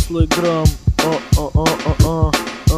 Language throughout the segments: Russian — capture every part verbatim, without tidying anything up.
Рослый грамм. О-о-о-о-о.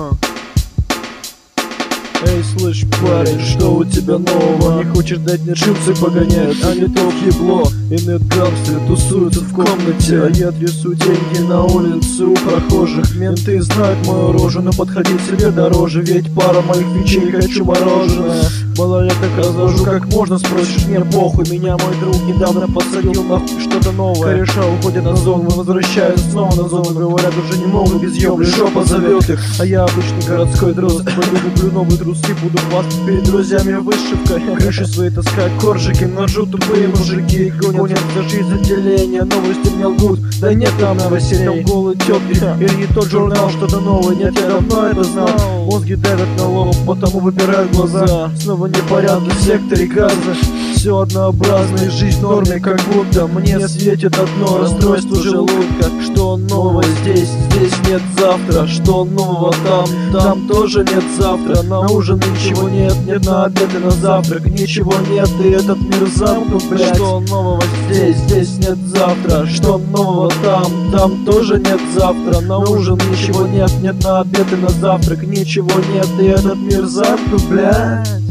Эй, слышь, парень, что у тебя нового? Не хочешь дать мне джинсы погонять, а не то ебло. И нет-гангстеры тусуются в комнате, а я трясу деньги на улице у прохожих. Менты знают мою рожу, но подходить себе дороже, ведь пара моих вещей, хочу мороженое. Малолеток развожу как можно, спросишь, мне похуй. Меня мой друг недавно посадил нахуй что-то новое. Кореша уходят на зону, возвращаюсь снова на зону. Говорят, уже не могут без ёбли, жопа зовет их. А я обычный городской дрозд, куплю новые трусы, буду хвастать перед друзьями вышивкой. Крыши свои таскают коржики, ножу тупые мужики. Гонят за жизнь отделения, новости мне лгут. Да нет там новостей, там голый тётки. Или не тот журнал, что-то новое, нет, я давно это знал. Мозги давят на лоб, потому выпирают глаза. Снова непорядки в секторе газа. Все однообразно и жизнь в норме, как будто мне светит одно расстройство желудка. Что нового здесь, здесь нет завтра. Что нового там, там тоже нет завтра. На ужин ничего нет, нет на обед и на завтрак ничего нет, и этот мир замкнут, блядь. Что нового здесь, здесь нет завтра. Что нового там, там тоже нет завтра. На ужин ничего нет, нет на обед и на завтрак ничего нет, и этот мир замкнут, блядь.